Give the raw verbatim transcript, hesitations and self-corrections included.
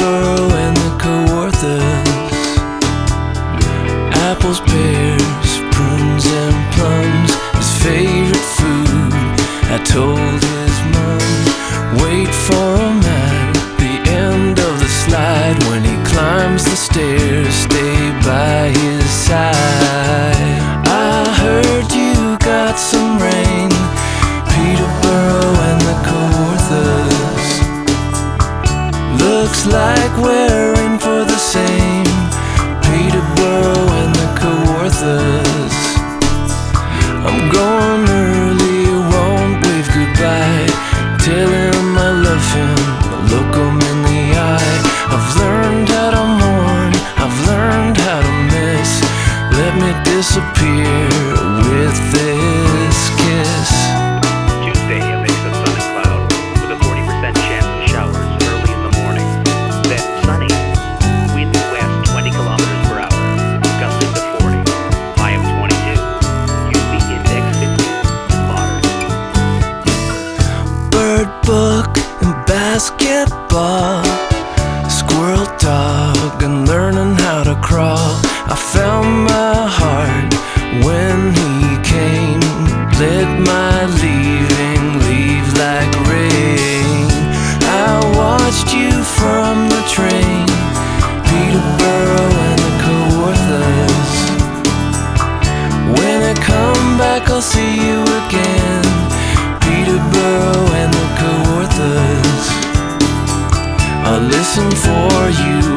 Peterborough and the Kawarthas. Apples, pears, prunes and plums, his favorite food. I told his mom, wait for him at the end of the slide. When he climbs the stairs, stay by his side. I heard you got some rain, Peterborough and the Kawarthas. Looks like we're in for the same, Peterborough and the Kawarthas. I'm going early, won't wave goodbye. Tell him I love him, look him in the eye. I've learned how to mourn, I've learned how to miss. Let me disappear with this kiss. Tuesday, a mix of sun and cloud, with a forty percent chance of showers early in the morning. Then sunny, winds west twenty kilometers per hour, gusting to forty, high of twenty-two, U V index fifty, moderate. Bird book and basketball, squirrel dog and learning how to crawl. I found my heart when he came, let my leaving leave like rain. I watched you from the train, Peterborough and the Kawarthas. When I come back I'll see you again, Peterborough and the Kawarthas. I'll listen for you